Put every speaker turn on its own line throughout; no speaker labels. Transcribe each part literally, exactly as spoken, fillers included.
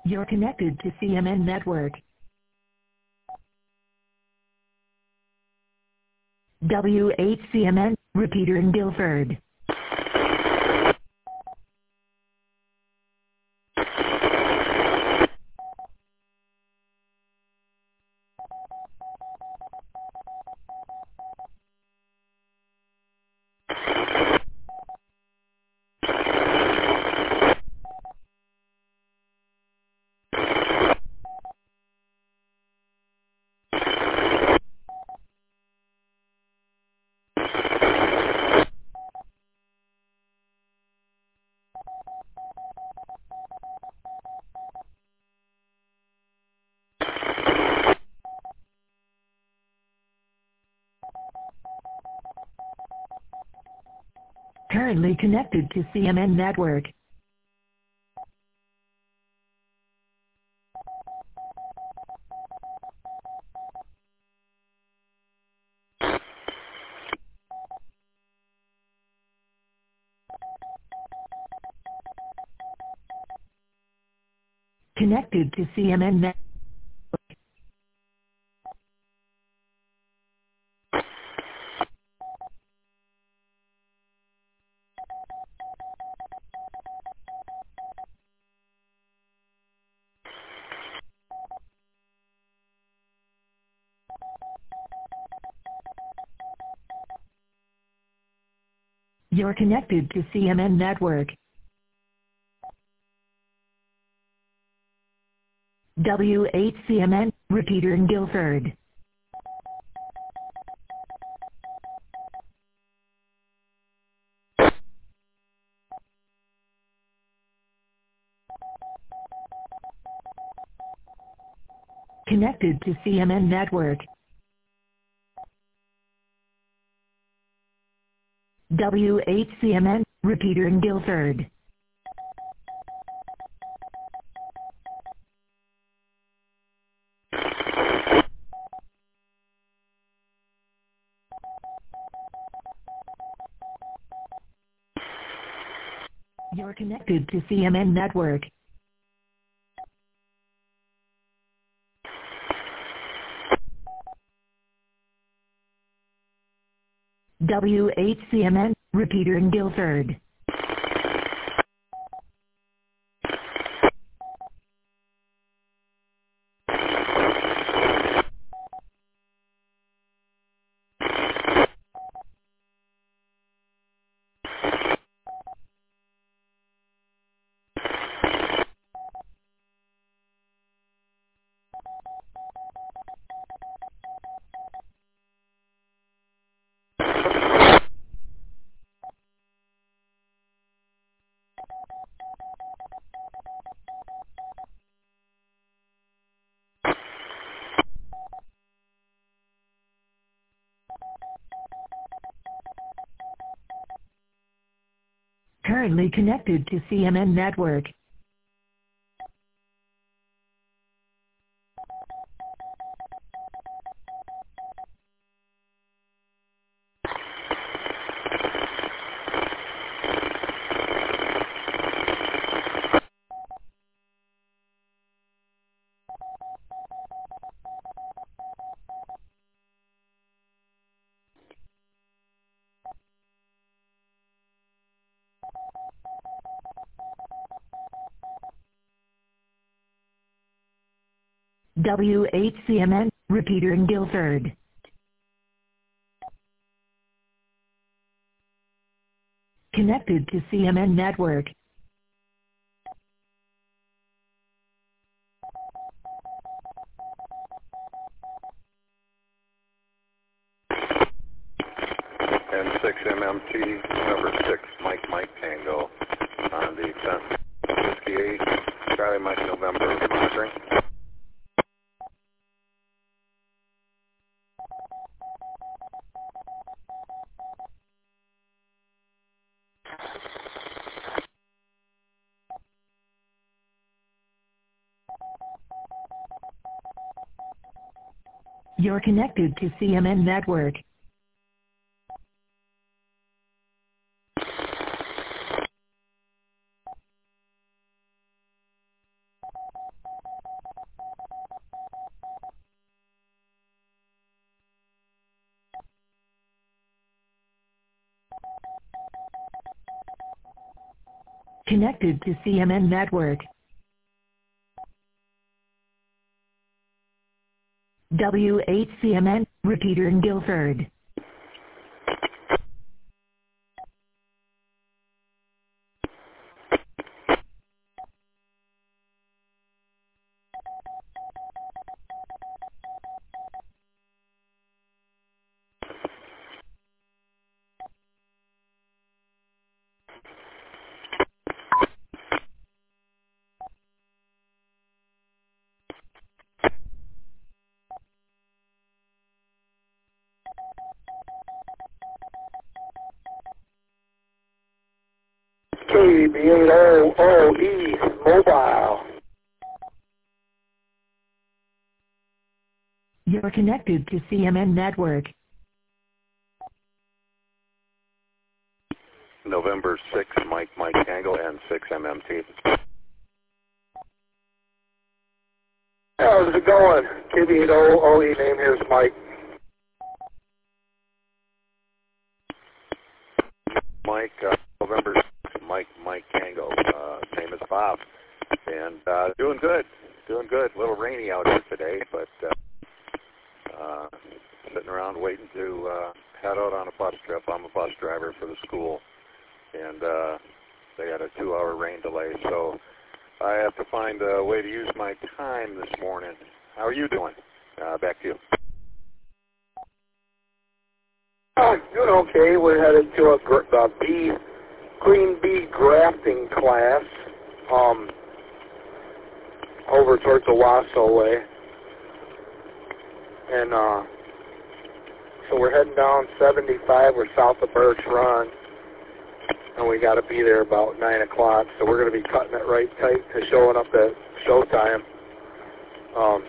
You're connected to C M N Network. W H C M N, repeater in Guilford. Currently connected to C M N Network. Connected to C M N Network. You're connected to C M N Network. W H C M N, repeater in Guilford. Connected to C M N Network. W H C M N, repeater in Guilford. You're connected to C M N Network. W H C M N, repeater in Guilford. Currently connected to C M N Network. W H C M N, repeater in Guilford. Connected to C M N Network.
N six M M T, number six, Mike Mike Tango, on the tenth, Whiskey eight, Charlie Mike November, monitoring.
You're connected to C M N Network. connected to C M N Network. W eight C M N, repeater in Guilford.
K B eight O O E mobile.
You're connected to C M N Network.
November sixth, Mike Mike Tango and six M M T.
How's it going? K B eight O O E, name here's Mike.
Mike, uh, November sixth, Mike Mike Tango. Uh, name is Bob. And uh, doing good. Doing good. A little rainy out here today, but uh, uh, sitting around waiting to uh, head out on a bus trip. I'm a bus driver for the school. And uh, they had a two-hour rain delay, so I have to find a way to use my time this morning. How are you doing? Uh, back to you.
Uh, doing okay. We're headed to a gr- uh, bee, green bee grafting class um, over towards the Wasso way. And uh, so we're heading down seventy-five. We're south of Birch Run. And we got to be there about nine o'clock, so we're going to be cutting it right tight to showing up at showtime. Um,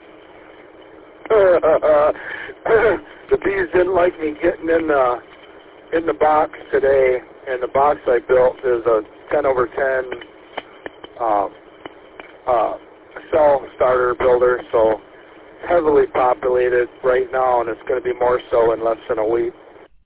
the bees didn't like me getting in the in the box today, and the box I built is a ten over ten uh, uh, cell starter builder, so heavily populated right now, and it's going to be more so in less than a week.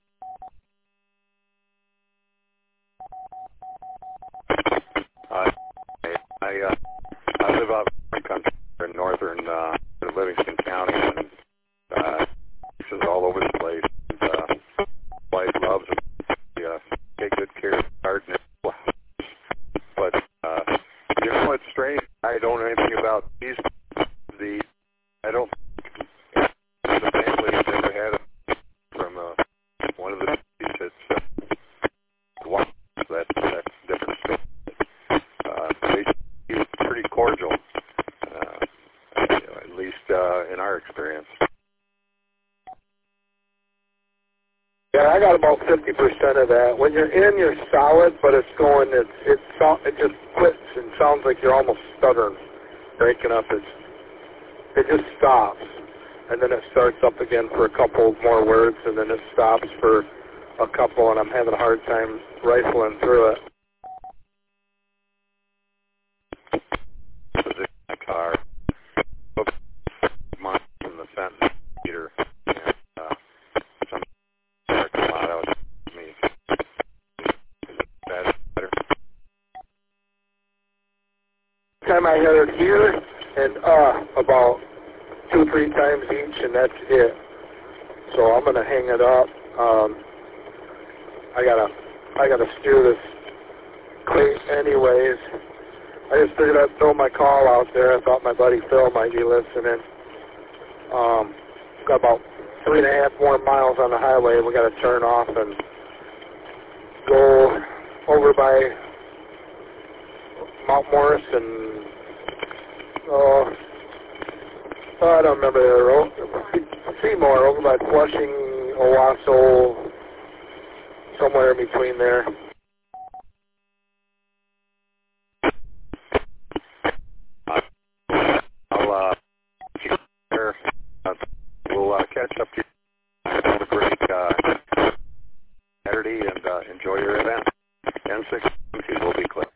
Uh, I uh, I live out in country in northern uh, Livingston County, and uh, this is all over the place. And, uh, wife loves it. Uh, take good care of the garden. But uh, you know what's strange? I don't know anything about these. The I don't. The family has never had it from uh, one of the bees. It's uh, one that that's different stuff. Uh, they seem pretty cordial, uh, you know, at least uh, in our experience.
Yeah, I got about fifty percent of that. When you're in, you're solid, but it's going, it's, it's, it just quits and sounds like you're almost stuttering, breaking up. It's, it just stops, and then it starts up again for a couple more words, and then it stops for a couple, and I'm having a hard time rifling through it.
Position my car, mine from the sentence meter, and uh, some car come out out of me. Is that better?
Time I heard it here and uh about two, three times each, and that's it. So I'm gonna hang it up. Um, I gotta, I gotta steer this crate anyways. I just figured I'd throw my call out there. I thought my buddy Phil might be listening. Um, got about three and a half more miles on the highway. We got to turn off and go over by Mount Morris and oh, oh I don't remember the road. Seymour over by Flushing, Owasso, somewhere in between there.
I'll uh, keep there. Uh, we'll uh, catch up to you. Have a great uh, Saturday and uh, enjoy your event. N six will be clear.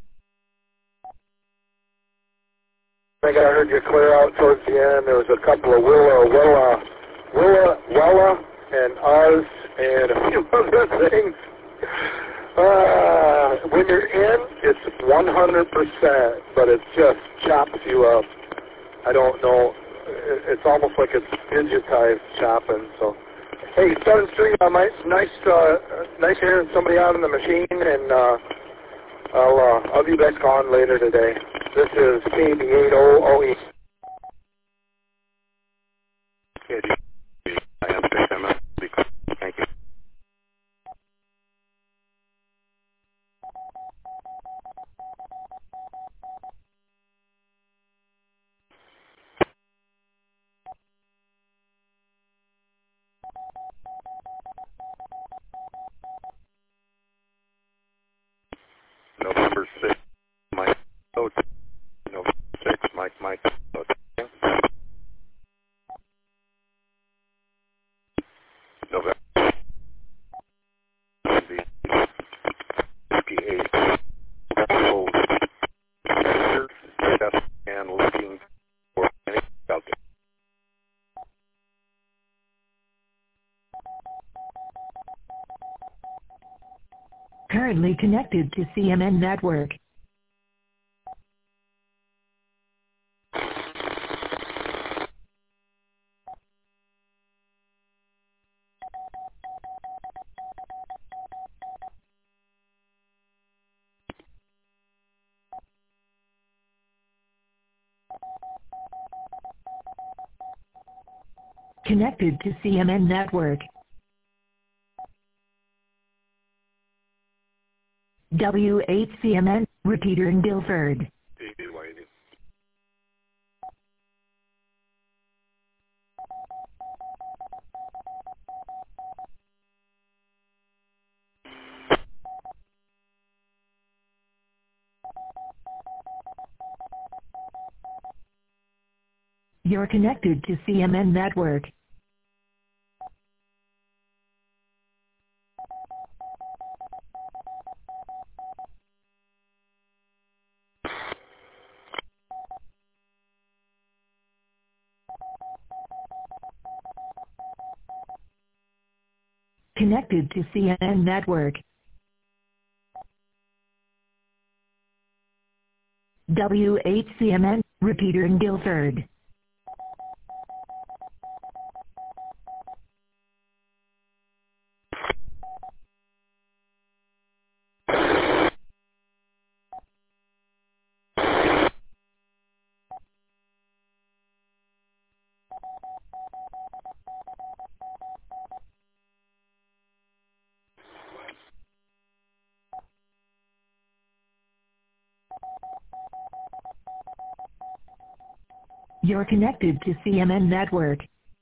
I think I heard you clear out towards the end. There was a couple of Willa, Willa, Willa, Wella, and Oz, and a few other things. Uh, when you're in, it's one hundred percent, but it just chops you up. I don't know. It's almost like it's digitized chopping. So, hey, Seven String, uh, nice, nice, uh, nice hearing somebody out on the machine, and uh, I'll, uh, I'll be back on later today. This is K B eight O O E.
I am six M S. Thank you. November sixth, Mike. Oh, November sixth, Mike, Mike. Okay. November fifty-eight. Oh, test and looking for any out there.
Currently connected to C M N network. Connected to C M N network. W eight C M N, repeater in Guilford. You're connected to C M N network. Connected to C M N network. W eight C M N, repeater in Guilford. You're connected to C M N network.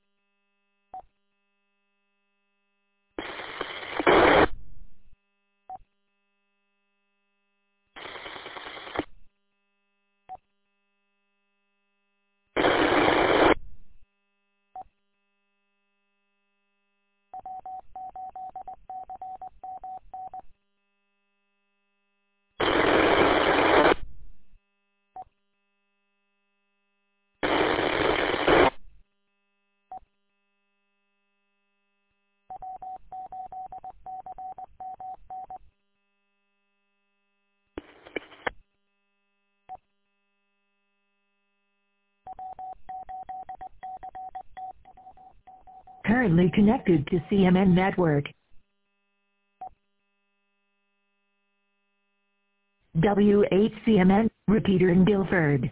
Currently connected to C M N network. W eight C M N, repeater in Guilford.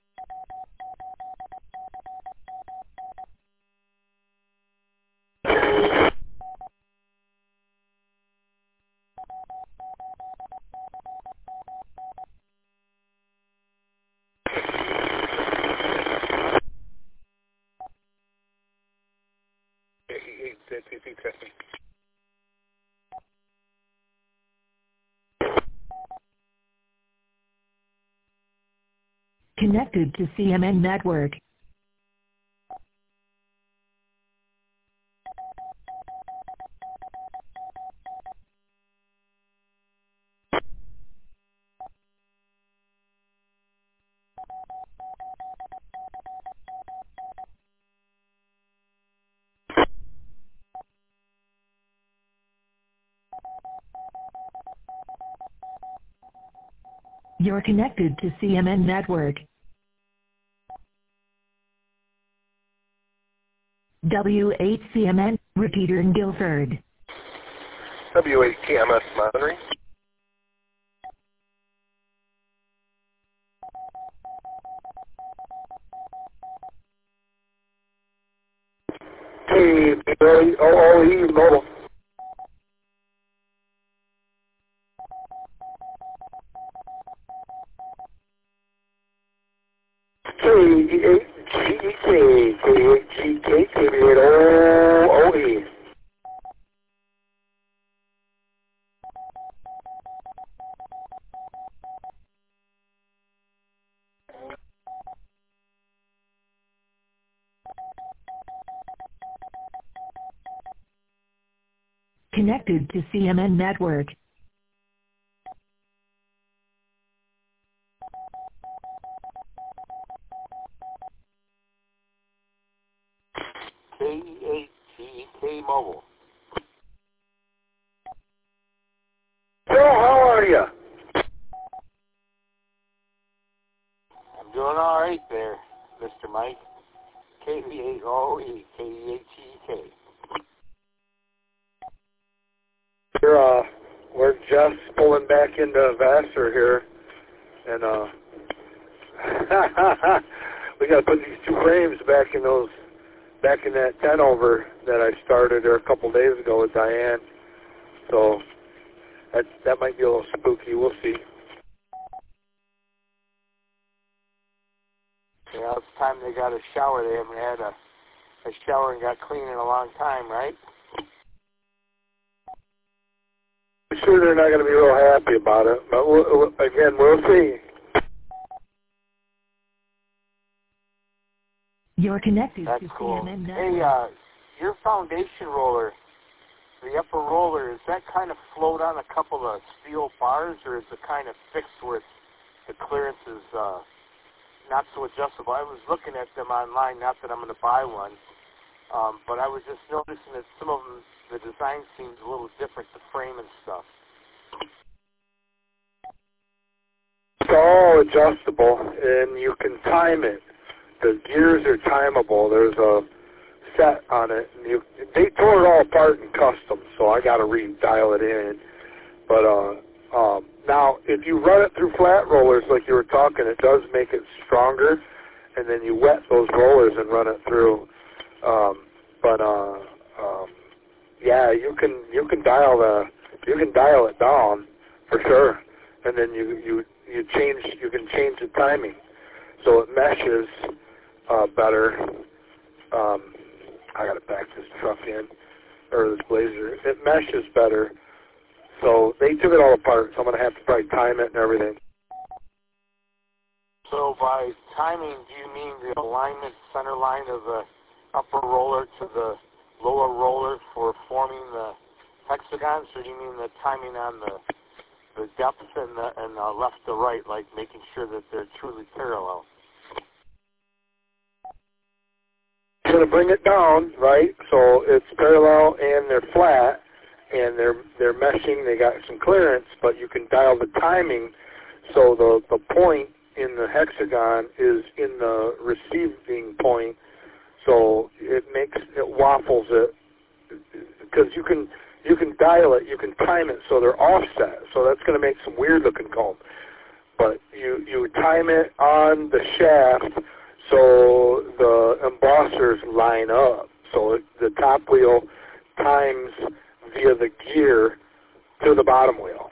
Testing.
Connected to C M N network. You're connected to C M N Network. W eight C M N, repeater in Guilford.
W eight T M S monitoring.
K O O E mobile. K eight G K, K eight G K, K eight O O E.
Connected to C M N Network.
K eight G K mobile.
Phil, how are you?
I'm doing all right there, Mister Mike. K eight O E, K eight G K.
We're, uh, we're just pulling back into Vassar here, and uh, we got to put these two frames back in those, back in that ten over that I started there a couple days ago with Diane. So that that might be a little spooky. We'll see.
Yeah, it's time they got a shower. They haven't had a, a shower and got clean in a long time, right?
I'm sure they're not going to be real happy about it, but we'll, we'll, again, we'll see.
You're connected
That's
to
cool.
C M N Network.
Hey, uh, your foundation roller, the upper roller, is that kind of float on a couple of steel bars, or is it kind of fixed where it's, the clearance is uh, not so adjustable? I was looking at them online, not that I'm going to buy one, um, but I was just noticing that some of them, the design seems a little different, the frame and stuff.
It's all adjustable, and you can time it. The gears are timable. There's a set on it. And you, they tore it all apart in custom, so I got to re-dial it in. But uh, um, now, if you run it through flat rollers like you were talking, it does make it stronger, and then you wet those rollers and run it through. Um, but uh, um, yeah, you can you can dial the you can dial it down for sure, and then you you you change you can change the timing so it meshes uh, better. Um, I gotta back this truck in or this Blazer. It meshes better. So they took it all apart. So I'm gonna have to probably time it and everything.
So by timing, do you mean the alignment center line of the upper roller to the lower roller for forming the hexagons, or do you mean the timing on the the depth and the and the left to right, like making sure that they're truly parallel?
I'm gonna bring it down, right? So it's parallel and they're flat and they're they're meshing. They got some clearance, but you can dial the timing so the the point in the hexagon is in the receiving point. So it makes it waffles it because you can you can dial it, you can time it so they're offset. So that's going to make some weird looking comb. But you you time it on the shaft so the embossers line up. So it, the top wheel times via the gear to the bottom wheel.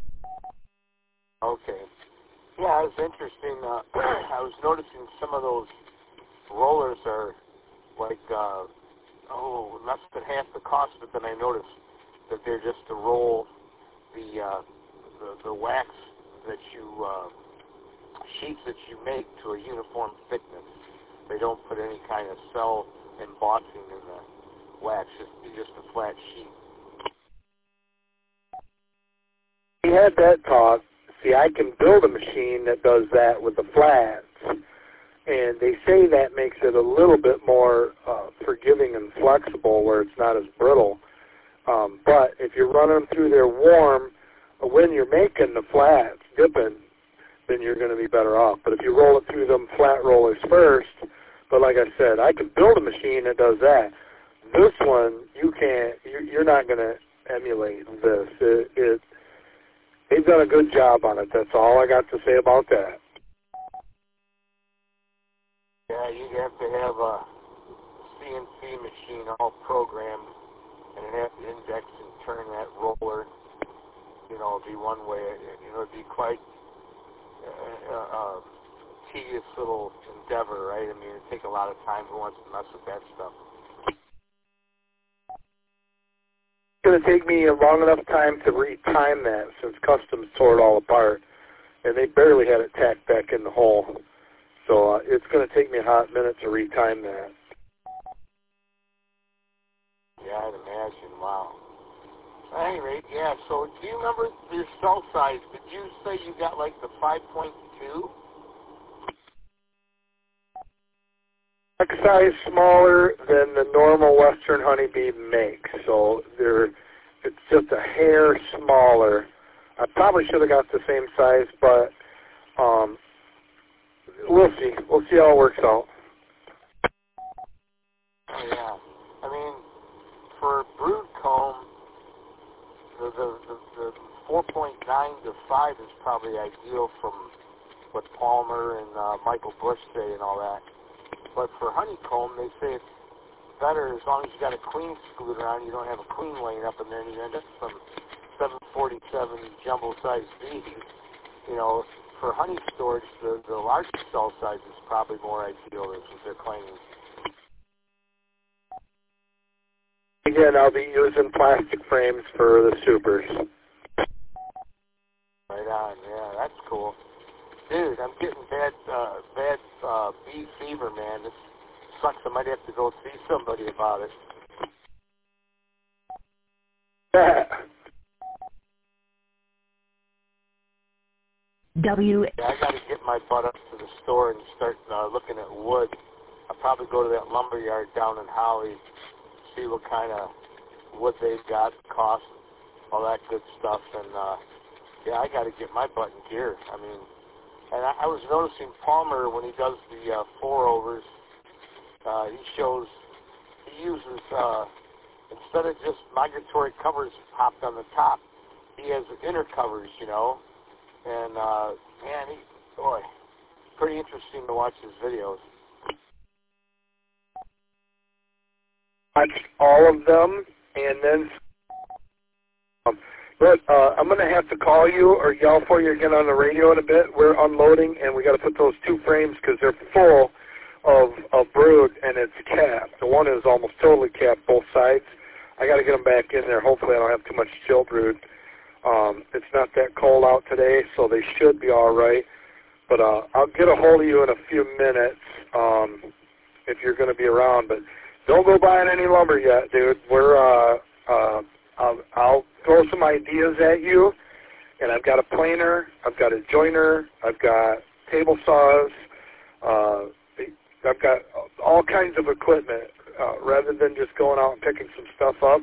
Okay. Yeah, it was interesting. Uh, I was noticing some of those rollers are like, uh, oh, less than half the cost, but then I noticed that they're just to roll the uh, the, the wax that you, uh, sheets that you make to a uniform thickness. They don't put any kind of cell embossing in the wax. It's just a flat sheet.
We had that talk. See, I can build a machine that does that with the flats, and they say that makes it a little bit more uh, forgiving and flexible where it's not as brittle. Um, but if you're running them through there warm, when you're making the flats, dipping, then you're going to be better off. But if you roll it through them flat rollers first, but like I said, I can build a machine that does that. This one, you can't, you're not going to emulate this. It, it, they've done a good job on it. That's all I got to say about that.
Yeah, you have to have a C N C machine all programmed, and it has to index and turn that roller. You know, it'd be one way. You know, it'd be quite a, a tedious little endeavor, right? I mean, it'd take a lot of time. Who wants to mess with that stuff?
It's going to take me a long enough time to retime that since Customs tore it all apart, and they barely had it tacked back in the hole. So uh, it's going to take me a hot minute to retime that.
Yeah, I'd imagine. Wow. At any rate, yeah, so do you remember your cell size? Did you say you got like the five point two?
Neck size smaller than the normal Western honeybee makes, so they're, it's just a hair smaller. I probably should have got the same size, but um, we'll see. We'll see how it works out.
Oh, yeah. I mean, for brood comb, the, the, the, the four point nine to five is probably ideal from what Palmer and uh, Michael Bush say and all that. But for honeycomb, they say it's better as long as you got a queen scooter on, you don't have a queen laying up in there, and you end up with some seven forty-seven jumbo-sized bees. You know, for honey storage, the, the larger cell size is probably more ideal, is what they're claiming.
Again, I'll be using plastic frames for the supers.
Right on, yeah, that's cool. Dude, I'm getting bad, uh, bad uh, bee fever, man. This sucks. I might have to go see somebody about it.
Yeah.
W.
Yeah, I got to get my butt up to the store and start uh, looking at wood. I'll probably go to that lumber yard down in Holly, see what kind of wood they've got, cost, all that good stuff. And, uh, yeah, I got to get my butt in gear. I mean, and I, I was noticing Palmer, when he does the uh, four-overs, uh, he shows, he uses, uh, instead of just migratory covers popped on the top, he has inner covers, you know. And, uh, man, he, boy, pretty interesting to watch his videos.
Watched all of them, and then um, but uh, I'm going to have to call you or yell for you again on the radio in a bit. We're unloading, and we got to put those two frames because they're full of, of brood, and it's capped. The one is almost totally capped both sides. I got to get them back in there. Hopefully I don't have too much chill brood. Um, it's not that cold out today, so they should be all right. But uh, I'll get a hold of you in a few minutes um, if you're going to be around. But don't go buying any lumber yet, dude. We're uh, uh, I'll, I'll throw some ideas at you, and I've got a planer, I've got a joiner, I've got table saws, uh, I've got all kinds of equipment. Uh, rather than just going out and picking some stuff up,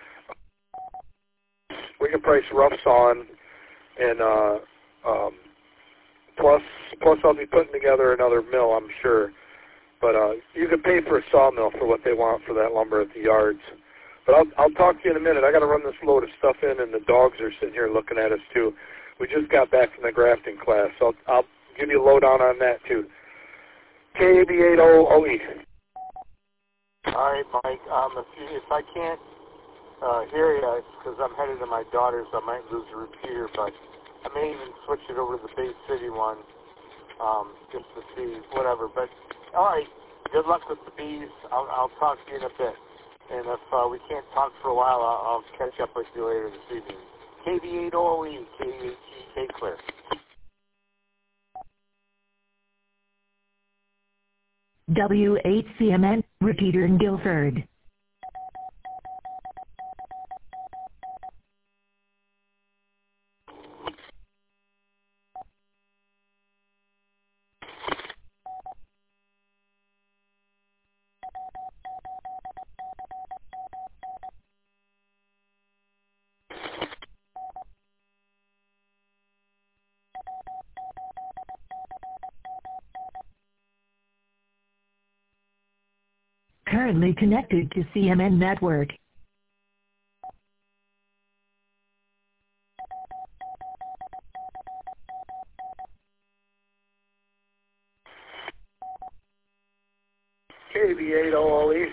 we can price rough sawing, and uh, um, plus plus I'll be putting together another mill, I'm sure. But uh, you can pay for a sawmill for what they want for that lumber at the yards. But I'll, I'll talk to you in a minute. I got to run this load of stuff in, and the dogs are sitting here looking at us too. We just got back from the grafting class, so I'll, I'll give you a lowdown on that too. K A B eight O O E.
All right, Mike. Um, if, you, if I can't uh, hear you, it's because I'm headed to my daughter's. I might lose a repeater, but I may even switch it over to the Bay City one um, just to see whatever. But all right, good luck with the bees. I'll, I'll talk to you in a bit. And if uh, we can't talk for a while, I'll, I'll catch up with you later this evening. K B eight O O E, K H E K Clear.
W H C M N, repeater in Guilford. currently connected to C M N Network.
K V eight O L E.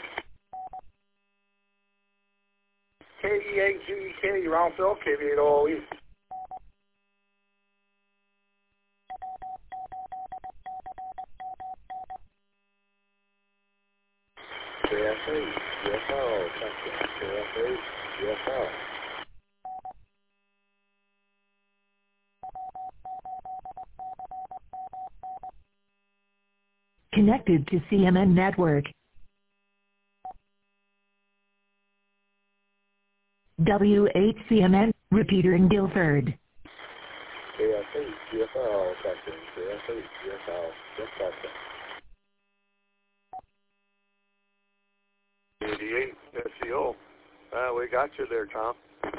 K E eight G E K, Roundville, K V eight O L E. K F eight, G F L, K F eight, G F L.
Connected to C M N Network. W eight C M N, repeater in Guilford.
K F eight, G F L, Texas, K F eight, G F L, just Texas.
eighty-eight S E O. Uh, we got you there, Tom.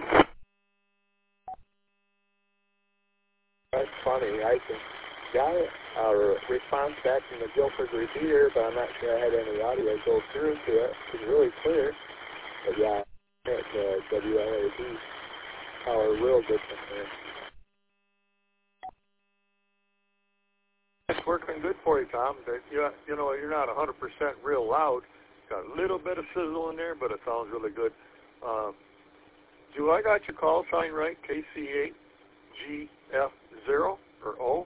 That's funny. I just got a response back from the Guilford repeater, but I'm not sure I had any audio go through to it. It's really clear. But yeah, at the W L A B power real good from there.
It's working good for you, Tom. You, you know, you're not one hundred percent real loud. Got a little bit of sizzle in there, but it sounds really good. Uh, do I got your call sign right? K C eight G F zero or O?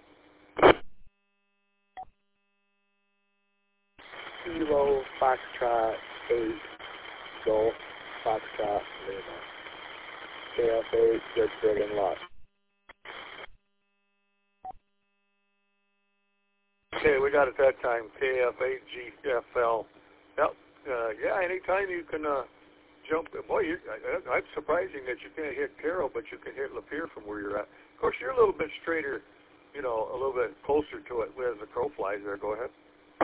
Kilo Foxtrot eight Golf Foxtrot Lima. K F eight, good friggin' luck.
Okay, we got it that time. K F eight G F L. Yep. Uh, yeah, anytime you can uh, jump. Boy, you, I, I'm surprising that you can't hit Carroll, but you can hit Lapeer from where you're at. Of course, you're a little bit straighter, you know, a little bit closer to it as the crow flies there. Go ahead.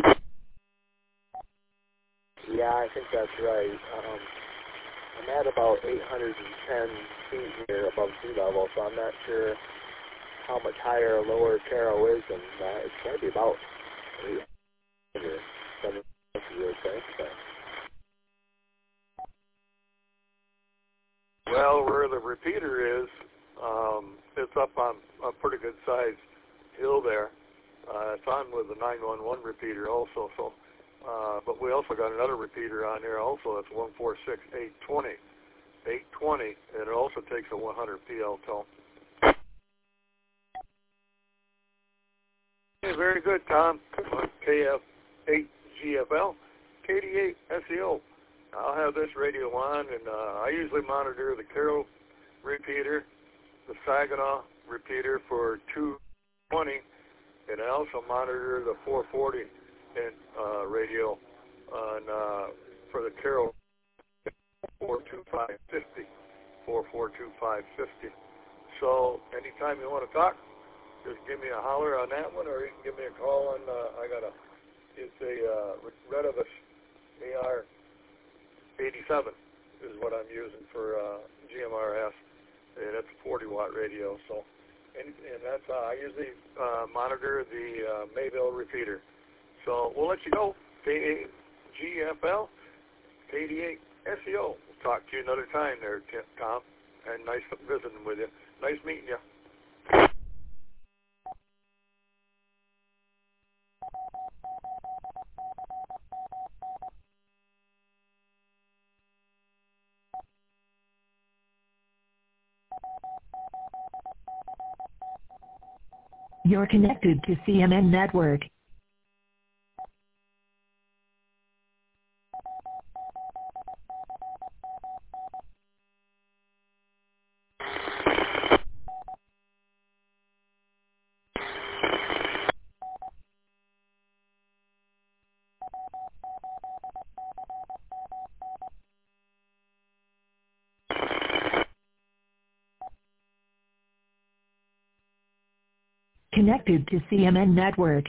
Yeah, I think that's right. Um, I'm at about eight hundred ten feet here above sea level, so I'm not sure how much higher or lower Carroll is, and uh, it's going to be about eight hundred, seven hundred, you would think. But.
Well, where the repeater is, um, it's up on a pretty good sized hill there. Uh, it's on with the nine one one repeater also, so. Uh, but we also got another repeater on there also. That's one four six eight twenty. eight twenty, and it also takes a one hundred P L tone. Okay, very good, Tom. K F eight G F L, K D eight S E O. I'll have this radio on, and uh, I usually monitor the Carroll repeater, the Saginaw repeater for two twenty, and I also monitor the four forty and uh, radio on uh, for the Carroll four two five fifty, four four two five fifty. So anytime you want to talk, just give me a holler on that one, or you can give me a call on. Uh, I got a it's a uh, Redovus A R eighty-seven is what I'm using for uh, G M R S, and it's a forty watt radio. So and, and that's uh, I usually uh, monitor the uh, Mayville repeater. So we'll let you go. K eight G F L, K D eight S E O. We'll talk to you another time there, Tom. And nice visiting with you. Nice meeting you.
You're connected to C M N Network. Connected to C M N Network.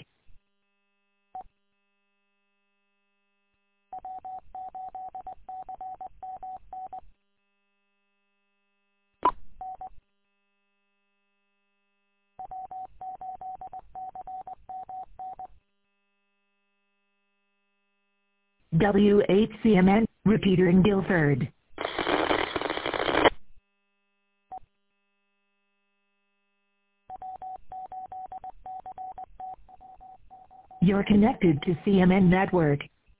W H C M N, repeater in Guilford. You're connected to C M N Network.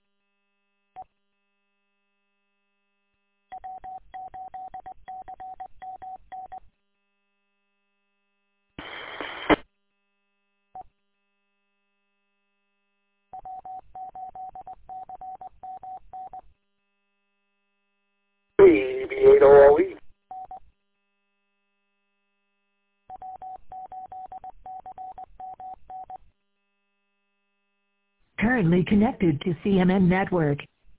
B B eight O O E.
Currently connected to C M N Network.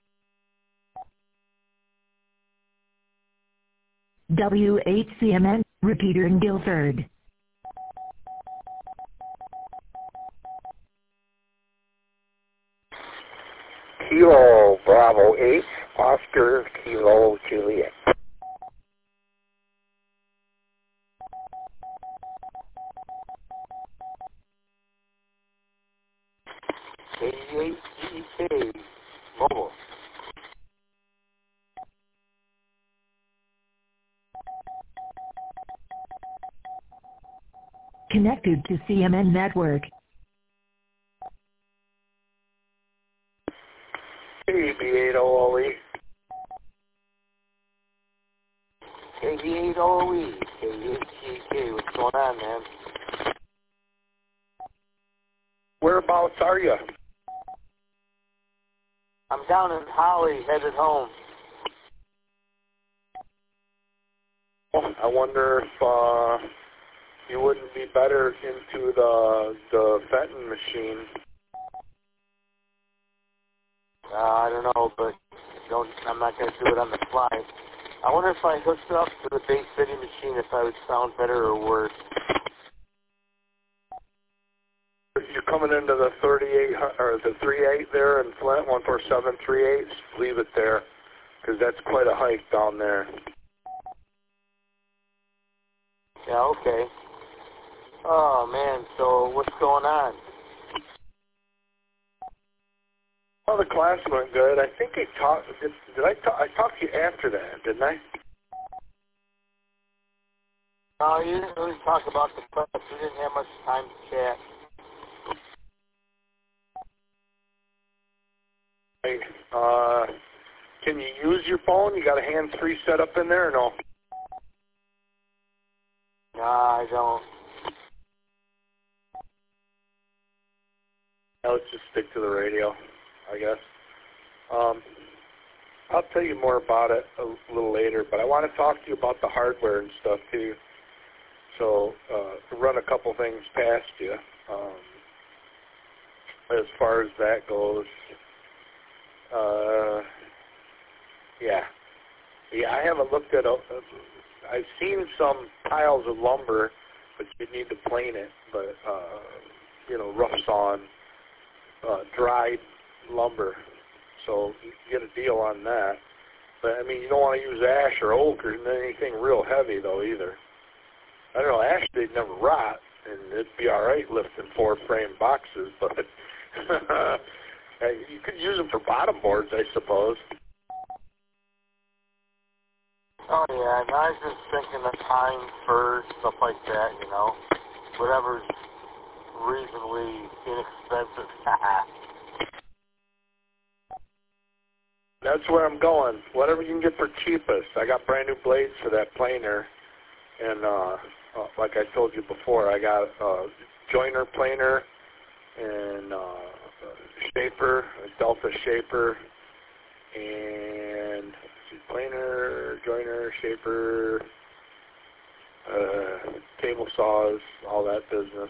W H C M N, repeater in Guilford.
Kilo Bravo eight, Oscar Kilo Juliet.
eighty-eight E K Mobile.
Connected to C M N Network.
B B eight O O E.
K B eight O O E. K B eight E K. What's going on, man?
Whereabouts are you?
I'm down in Holly, headed home.
I wonder if uh, you wouldn't be better into the the Benton machine.
Uh, I don't know, but don't. I'm not going to do it on the fly. I wonder if I hooked up to the Bay City machine, if I would sound better or worse.
If you're coming into the thirty-eight or the thirty-eight there in Flint, one four seven three eight, leave it there, because that's quite a hike down there.
Yeah, okay. Oh, man, so what's going on?
Well, the class went good. I think I talked. Did, did I talk? I talked to you after that, didn't I?
Oh, you didn't really talk about the class. We didn't have much time to chat.
Hey, uh, can you use your phone? You got a hands-free set up in there or no?
No, I don't.
Now let's just stick to the radio, I guess. Um, I'll tell you more about it a little later, but I want to talk to you about the hardware and stuff too. So uh, run a couple things past you. Um, as far as that goes, uh, yeah, yeah. I haven't looked at. A, I've seen some piles of lumber, but you need to plane it. But uh, you know, rough sawn, uh, dried lumber. So you get a deal on that. But I mean, you don't want to use ash or oak or anything real heavy though either. I don't know, ash they'd never rot, and it'd be all right lifting four frame boxes, but you could use them for bottom boards, I suppose.
Oh, yeah, and I was just thinking of pine, fir, stuff like that, you know. Whatever's reasonably inexpensive.
That's where I'm going. Whatever you can get for cheapest. I got brand new blades for that planer, and uh, uh, like I told you before, I got a uh, joiner planer and uh, a shaper, a Delta shaper, and planer, joiner, shaper, uh, table saws, all that business.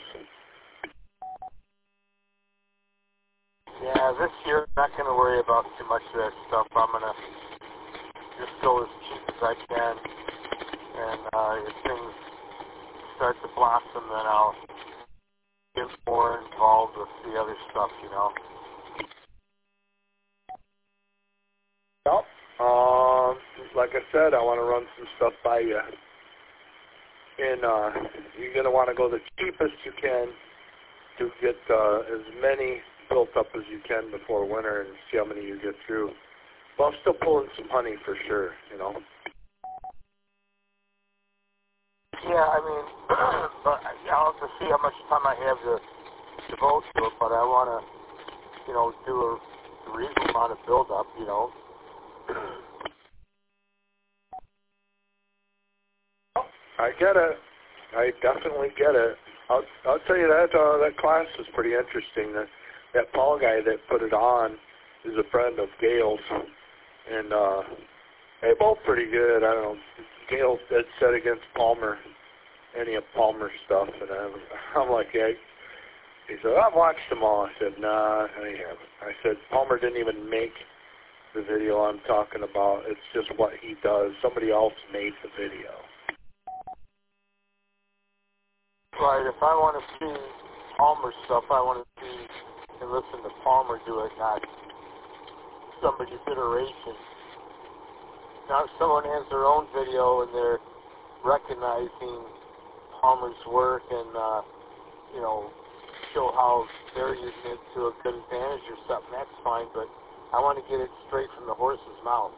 Yeah, this year I'm not going to worry about too much of that stuff. I'm going to just go as cheap as I can, and uh, if things start to blossom, then I'll get more involved with the other stuff, you know.
Well, um, like I said, I want to run some stuff by you. And uh, you're going to want to go the cheapest you can to get uh, as many built up as you can before winter and see how many you get through. But I'm still pulling some honey for sure, you know.
Yeah, I mean, but I'll have to see how much time I have to devote to it, but I want to, you know, do a reasonable amount of build-up, you know.
I get it. I definitely get it. I'll, I'll tell you that uh, that class was pretty interesting. That, that Paul guy that put it on is a friend of Gail's, and uh, they're both pretty good. I don't know. Gail's dead set against Palmer, any of Palmer's stuff, and I'm, I'm like, yeah. He said, I've watched them all. I said, nah, I haven't. I said, Palmer didn't even make the video I'm talking about. It's just what he does. Somebody else made the video.
Right, if I want to see Palmer stuff, I want to see and listen to Palmer do it, not somebody's iteration. Now, if someone has their own video and they're recognizing Palmer's work and, uh, you know, show how they're using it to a good advantage or something, that's fine, but I want to get it straight from the horse's mouth.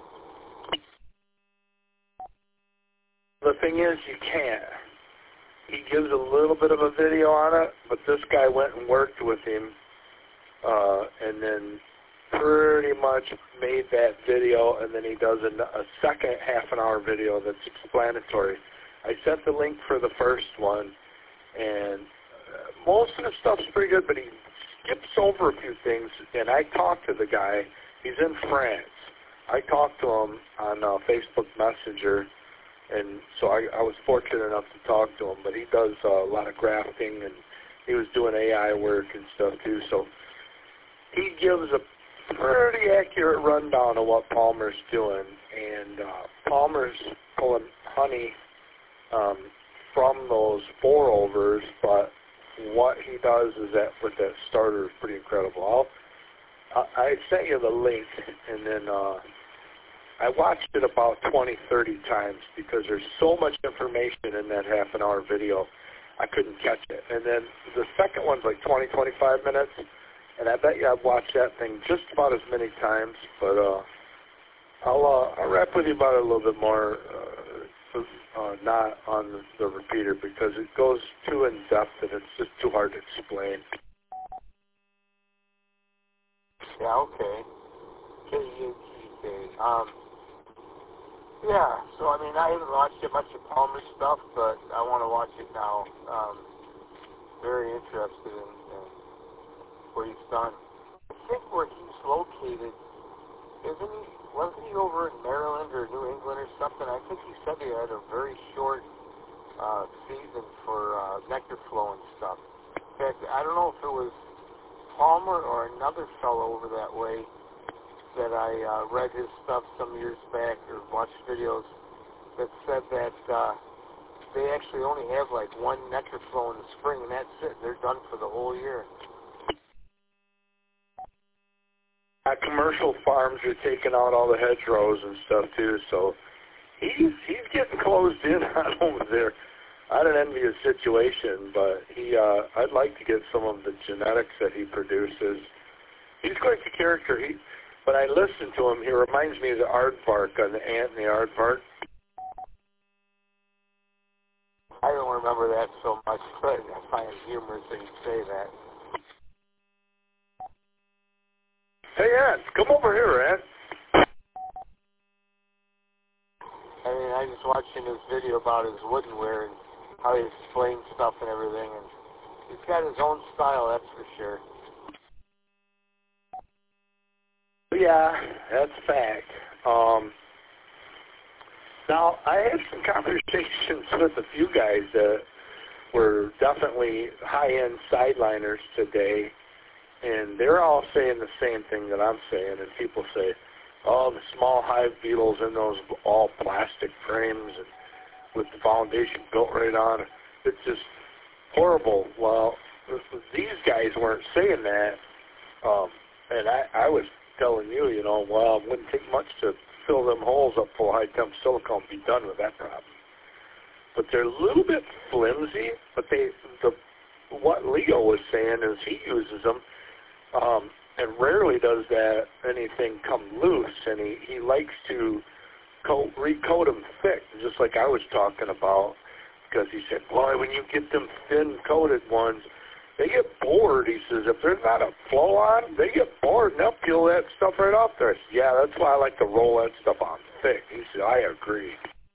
The thing is, you can't. He gives a little bit of a video on it, but this guy went and worked with him uh, and then pretty much made that video, and then he does a, a second half an hour video that's explanatory. I sent the link for the first one, and uh, most of the stuff's pretty good, but he skips over a few things, and I talked to the guy. He's in France. I talked to him on uh, Facebook Messenger, and so I, I was fortunate enough to talk to him, but he does uh, a lot of grafting, and he was doing A I work and stuff too, so he gives a pretty accurate rundown of what Palmer's doing, and uh, Palmer's pulling honey um, from those pour-overs, but what he does is that with that starter is pretty incredible. I'll, I, I sent you the link, and then uh, I watched it about twenty, thirty times because there's so much information in that half an hour video, I couldn't catch it. And then the second one's like twenty, twenty-five minutes, and I bet you I've watched that thing just about as many times, but uh, I'll, uh, I'll rap with you about it a little bit more, uh, uh, not on the, the repeater, because it goes too in-depth and it's just too hard to explain.
Yeah, okay. K E H E K. Um, yeah, so I mean, I haven't watched it much of Palmer's stuff, but I want to watch it now. Um, very interested in, in what he's done. I think where he's located, isn't he, wasn't he over in Maryland or New England or something? I think he said he had a very short uh, season for uh, nectar flow and stuff. In fact, I don't know if it was Palmer or another fellow over that way that I uh, read his stuff some years back or watched videos that said that uh, they actually only have like one nectar flow in the spring, and that's it. They're done for the whole year.
At commercial farms, you're taking out all the hedgerows and stuff too, so he's he's getting closed in on over there. I don't envy his situation, but he uh, I'd like to get some of the genetics that he produces. He's quite the character. He, when I listen to him, he reminds me of the aardvark on the ant and the aardvark.
I don't remember that so much, but I find it humorous that you say that.
Hey, Ant, come over here, Ant.
I mean, I just watching his video about his woodenware and how he explains stuff and everything, and he's got his own style, that's for sure.
Yeah, that's a fact. Um, now, I had some conversations with a few guys that were definitely high-end sideliners today, and they're all saying the same thing that I'm saying, and people say, oh, the small hive beetles in those all plastic frames and with the foundation built right on it. It's just horrible. Well, these guys weren't saying that, um, and I, I was telling you, you know, well, it wouldn't take much to fill them holes up full of high-temp silicone and be done with that problem. But they're a little bit flimsy, but they, the what Leo was saying is he uses them. um, and rarely does that anything come loose, and he, he likes to coat, recoat them thick, just like I was talking about, because he said, boy, when you get them thin-coated ones, they get bored. He says, if there's not a flow on, they get bored, and they'll peel that stuff right off there. I said, yeah, that's why I like to roll that stuff on thick. He said, I agree.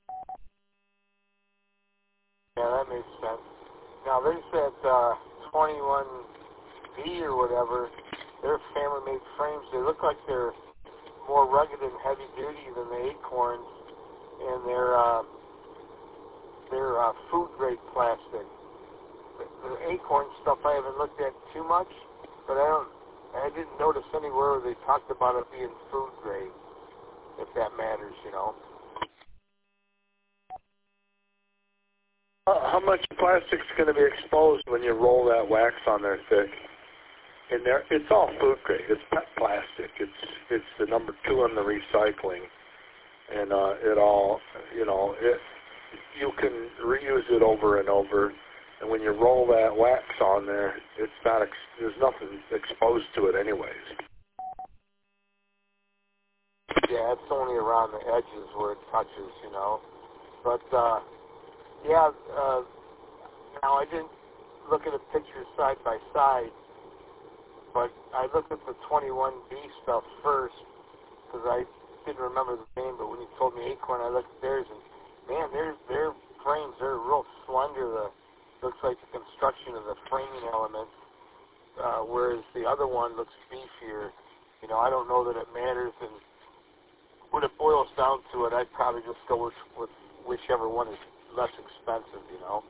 Yeah, that makes sense. Now, there's that uh, twenty-one B or whatever. They're family-made frames. They look like they're more rugged and heavy-duty than the Acorns, and they're uh, they're uh, food-grade plastic. The, the Acorn stuff I haven't looked at too much, but I don't. I didn't notice anywhere where they talked about it being food-grade, if that matters, you know.
How much plastic's going to be exposed when you roll that wax on there thick? And there, it's all food grade. It's pet plastic. It's it's the number two on the recycling, and uh, it all, you know, it you can reuse it over and over. And when you roll that wax on there, it's not ex- there's nothing exposed to it anyways.
Yeah, it's only around the edges where it touches, you know. But uh, yeah, uh, now I didn't look at the pictures side by side. But I looked at the twenty-one B stuff first because I didn't remember the name. But when you told me Acorn, I looked at theirs, and man, their their frames, they're real slender. The looks like the construction of the framing elements, uh, whereas the other one looks beefier. You know, I don't know that it matters, and when it boils down to it, I'd probably just go with, with whichever one is less expensive. You know.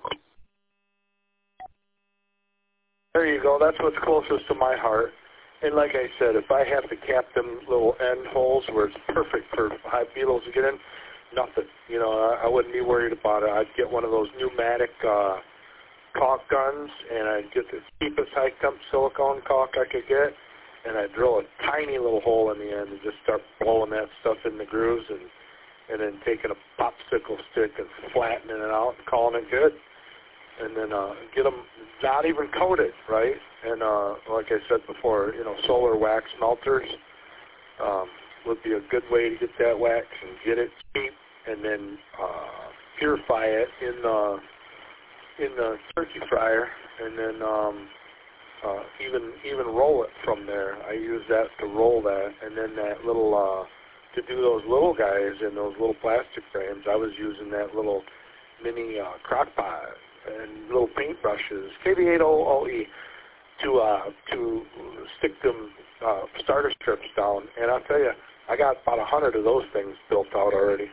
There you go. That's what's closest to my heart. And like I said, if I have to cap them little end holes where it's perfect for high beetles to get in, nothing. You know, I, I wouldn't be worried about it. I'd get one of those pneumatic uh, caulk guns, and I'd get the cheapest high temp silicone caulk I could get, and I'd drill a tiny little hole in the end and just start blowing that stuff in the grooves, and and then taking a popsicle stick and flattening it out and calling it good. And then uh, get them not even coated, right? And uh, like I said before, you know, solar wax melters um, would be a good way to get that wax and get it cheap, and then uh, purify it in the in the turkey fryer, and then um, uh, even even roll it from there. I use that to roll that, and then that little uh, to do those little guys in those little plastic frames. I was using that little mini uh, crock pot and little paintbrushes, K B eight O O E, to uh, to stick them uh, starter strips down. And I'll tell you, I got about a hundred of those things built out already.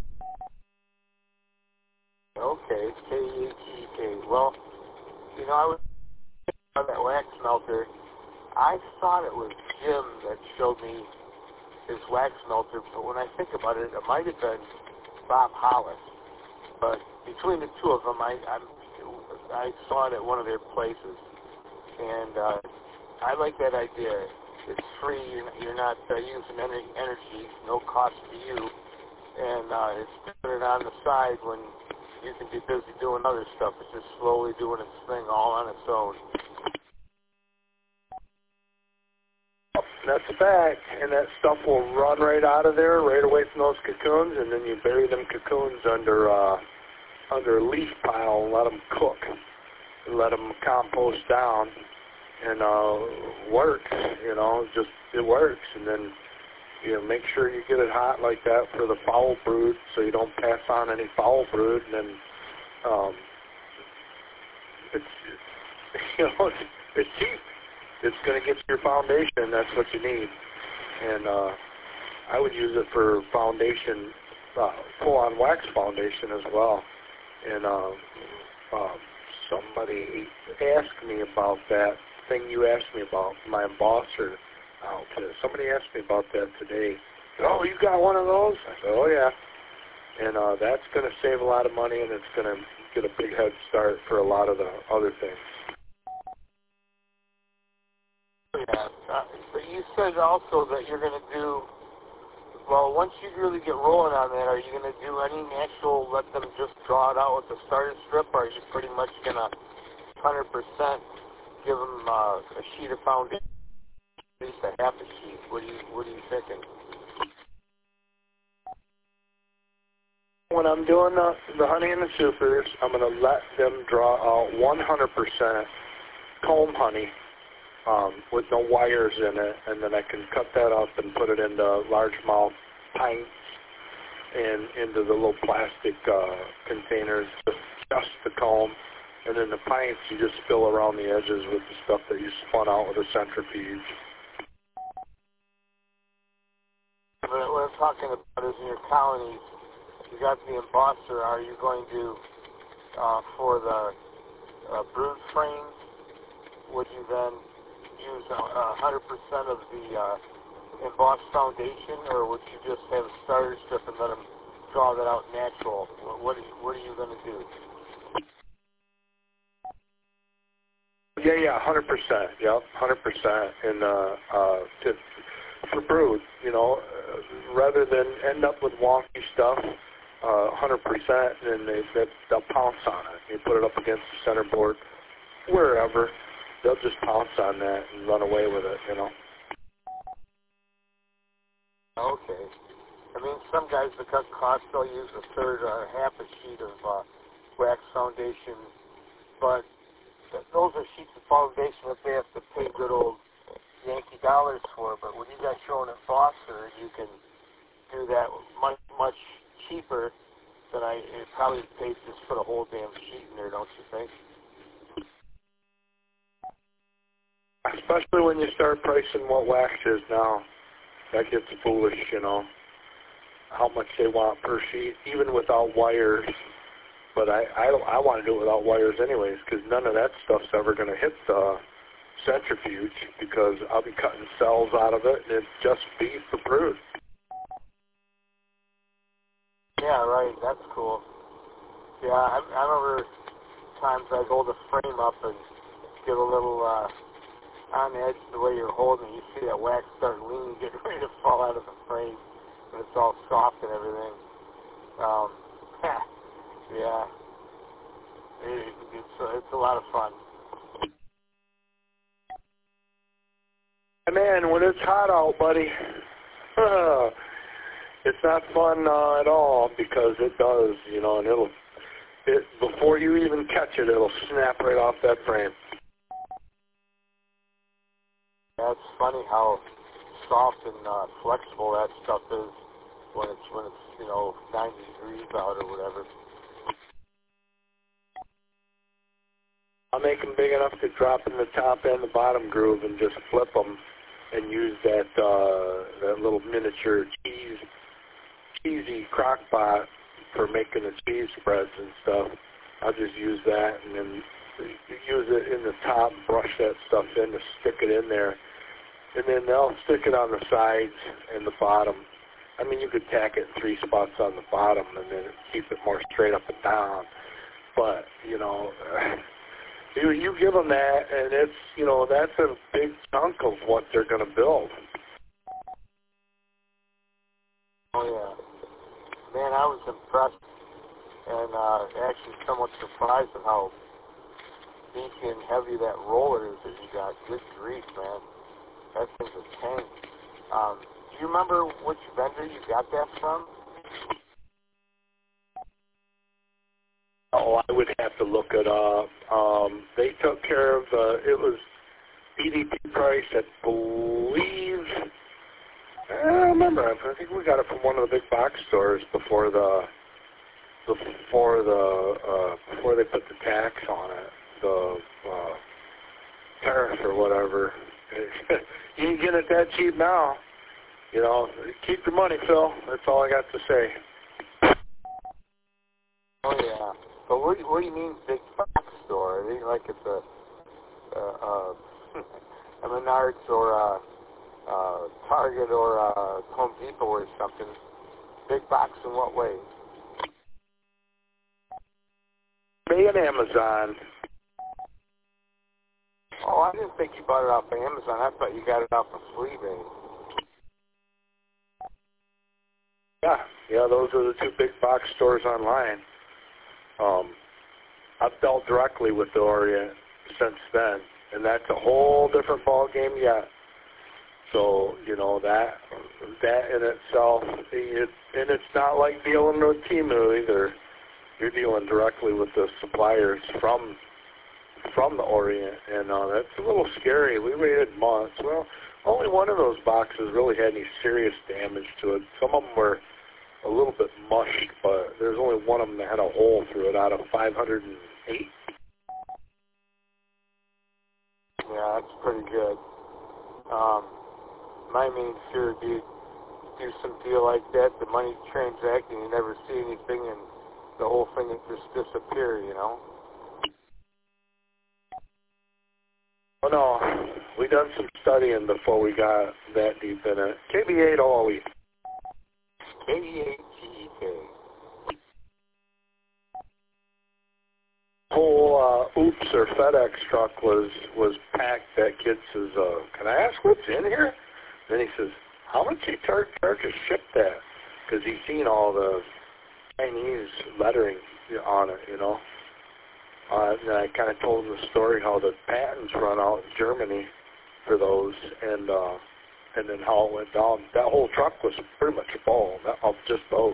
Okay, K E T K. Well, you know, I was on that wax melter. I thought it was Jim that showed me his wax melter, but when I think about it, it might have been Bob Hollis. But between the two of them, I I'm, I saw it at one of their places, and uh, I like that idea. It's free. You're, you're not uh, using any energy, no cost to you, and uh, it's doing it on the side when you can be busy doing other stuff. It's just slowly doing its thing all on its own.
That's a fact, and that stuff will run right out of there, right away from those cocoons, and then you bury them cocoons under uh, under a leaf pile and let them cook, and let them compost down, and uh, works. You know, just it works, and then you know, make sure you get it hot like that for the foul brood, so you don't pass on any foul brood, and then um, it's you know it's, it's cheap. It's going to get your foundation. That's what you need. And uh, I would use it for foundation, uh, full-on wax foundation as well. And uh, uh, somebody asked me about that thing you asked me about, my embosser outfit. Somebody asked me about that today. Oh, you got one of those? I said, oh, yeah. And uh, that's going to save a lot of money, and it's going to get a big head start for a lot of the other things.
Yeah, uh, but you said also that you're going to do, well, once you really get rolling on that, are you going to do any natural, let them just draw it out with the starter strip, or are you pretty much going to one hundred percent give them uh, a sheet of foundation at least a half a sheet. What do you What are you thinking?
When I'm doing the, the honey and the supers, I'm going to let them draw out one hundred percent comb honey um, with no wires in it, and then I can cut that up and put it into largemouth pints and into the little plastic uh, containers, just, just the comb. And then the pints, you just fill around the edges with the stuff that you spun out with a centrifuge.
What what I'm talking about is in your colonies, you got the embosser. Are you going to, uh, for the uh, brood frames, would you then use a uh, one hundred percent of the uh, embossed foundation, or would you just have a starter strip and let them draw that out natural? What, what, are, you, what are you going to do?
Yeah, yeah, one hundred percent. Yep, one hundred percent. And uh, uh, to, for brood, you know, uh, rather than end up with wonky stuff, uh, one hundred percent, and they, they, they'll pounce on it. You put it up against the center board, wherever, they'll just pounce on that and run away with it, you know.
Okay. I mean, some guys, to cut costs, they'll use a third or half a sheet of uh, wax foundation, but th- those are sheets of foundation that they have to pay good old Yankee dollars for. But when you got your own embosser, you can do that much, much cheaper than I it probably pays to just put a whole damn sheet in there, don't you think?
Especially when you start pricing what wax is now. That gets foolish, you know, how much they want per sheet, even without wires. But I, I, I want to do it without wires anyways, because none of that stuff's ever going to hit the centrifuge, because I'll be cutting cells out of it, and it's just beef for brood.
Yeah, right. That's cool. Yeah, I, I remember times I'd hold the frame up and give a little uh, on the edge the way you're holding it. You see that wax start leaning, getting ready to fall out of the frame, and it's all soft and everything. Um, yeah, it, it's uh, it's a lot of fun.
Man, when it's hot out, buddy, it's not fun uh, at all, because it does, you know, and it'll, it before you even catch it, it'll snap right off that frame.
Yeah, it's funny how soft and uh, flexible that stuff is when it's when it's you know ninety degrees out or whatever.
I'll make them big enough to drop in the top and the bottom groove and just flip them and use that uh, that little miniature cheese cheesy crock pot for making the cheese spreads and stuff. I'll just use that and then use it in the top, brush that stuff in to stick it in there. And then they'll stick it on the sides and the bottom. I mean, you could tack it in three spots on the bottom and then keep it more straight up and down. But, you know, you, you give them that, and it's, you know, that's a big chunk of what they're going to build.
Oh, yeah. Man, I was impressed and uh, actually somewhat surprised at how beefy and heavy that roller is that you got. Good grief, man. That thing's a tank. Um, do you remember which vendor you got that from?
Oh, I would have to look it up. Um, they took care of the, it was B D P price, I believe. I don't remember. I think we got it from one of the big box stores before the, before the, uh, before they put the tax on it, the uh, tariff or whatever. You can get it that cheap now. You know, keep your money, Phil. That's all I got to say.
Oh, yeah. But what, what do you mean big box store? Are they like it's a, a, a, a Menards or a, a Target or a Home Depot or something? Big box in what way?
Me and Amazon.
Oh, I didn't think you bought it off of Amazon. I thought you got it off of Fleabane.
Yeah, yeah, those are the two big box stores online. Um, I've dealt directly with the Orient since then, and that's a whole different ball game yet. So, you know, that that in itself, it, and it's not like dealing with Temu either. You're dealing directly with the suppliers from from the Orient, and uh, that's a little scary. We waited months. Well, only one of those boxes really had any serious damage to it. Some of them were a little bit mushed, but there's only one of them that had a hole through it out of five hundred eight.
Yeah, that's pretty good. Um, my main fear would be do some deal like that, the money's transacting, you never see anything, and the whole thing would just disappear, you know?
Oh, no. We done some studying before we got that deep in it. K B eight always.
K eight G E K.
Whole uh, Oops or FedEx truck was was packed. That kid says, uh, "Can I ask what's in here?" Then he says, "How much he charge to ship that?" Because he's seen all the Chinese lettering on it, you know. Uh, and I kind of told him the story how the patents run out in Germany for those, and uh, and then how it went down. That whole truck was pretty much full of just those.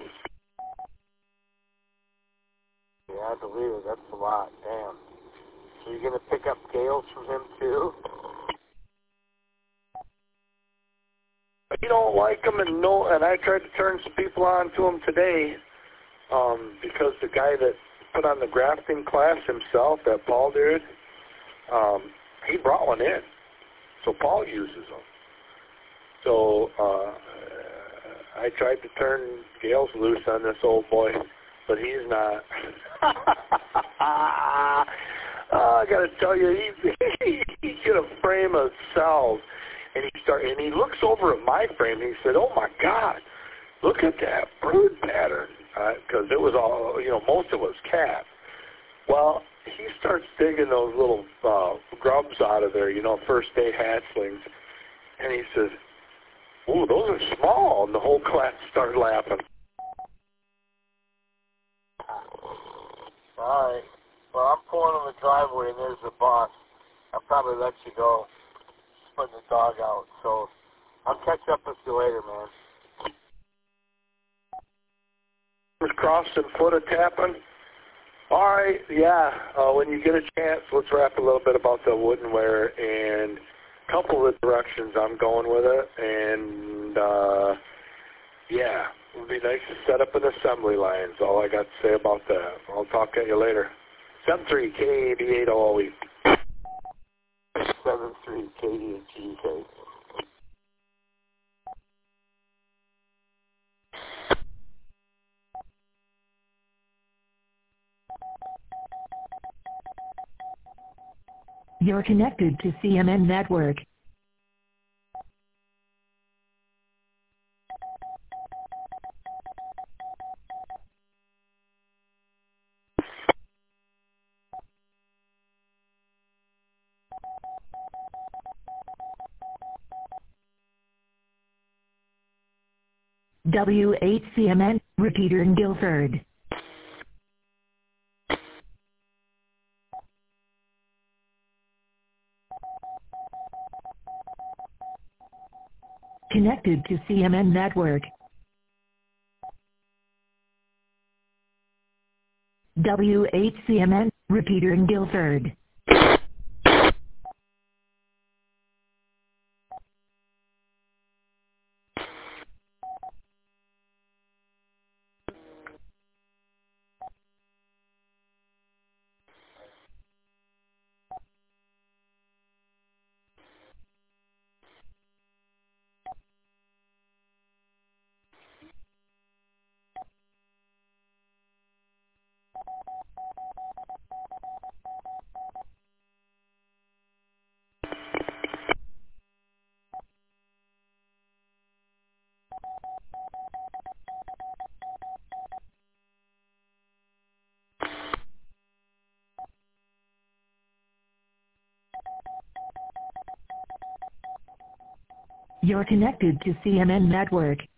Yeah, I believe it. That's a lot. Damn. So you're going to pick up Gales from him, too?
You don't like him, and no, and I tried to turn some people on to him today, um, because the guy that put on the grafting class himself, that Paul dude, um, he brought one in. So Paul uses them. So uh, I tried to turn Gales loose on this old boy, but he's not. uh, I got to tell you, he he he get a frame of cells, and he start and he looks over at my frame, and he said, "Oh my God, look at that brood pattern," because uh, it was all, you know, most of it was calf. Well, he starts digging those little uh, grubs out of there, you know, first day hatchlings, and he says, "Ooh, those are small," and the whole class started laughing.
All right. Well, I'm pulling in the driveway, and there's the boss. I'll probably let you go. Just putting the dog out. So I'll catch up with you later, man.
Crossing foot of tapping. All right, yeah. Uh, when you get a chance, let's rap a little bit about the woodenware and a couple of the directions I'm going with it. And, uh, yeah, it would be nice to set up an assembly line. That's all I got to say about that. I'll talk at you later. seven three K B eight all week.
seven three K E G K.
You're connected to C M N Network. W eight C M N, repeater in Guilford. Connected to C M N Network. W eight C M N, repeater in Guilford. You're connected to C M N Network.